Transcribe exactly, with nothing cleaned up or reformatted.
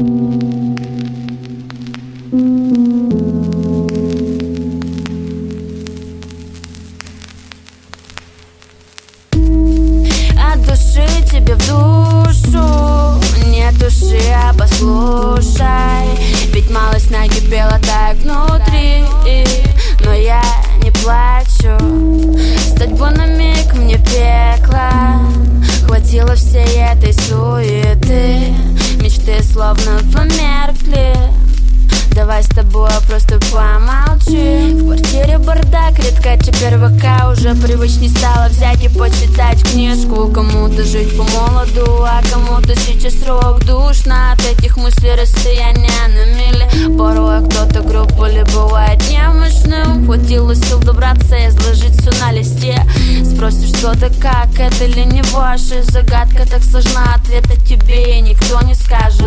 Тебе в душу, не души, а послушай. Ведь малость накипела так внутри, но я не плачу. Стать бы на миг мне пекло, хватило всей этой суеты. Мечты словно померкли. Давай с тобой просто помолчи. В квартире бардак, редко теперь ВК уже привычней стало взять и почитать книжку. Кому-то жить по молоду, а кому-то сейчас срок. Душно от этих мыслей, расстояние на мили. Порой кто-то грубо ли бывает немощным. Хватило сил добраться и изложить все на листе. Спросишь что-то как, это ли не ваша загадка так сложна, ответа тебе никто не скажет.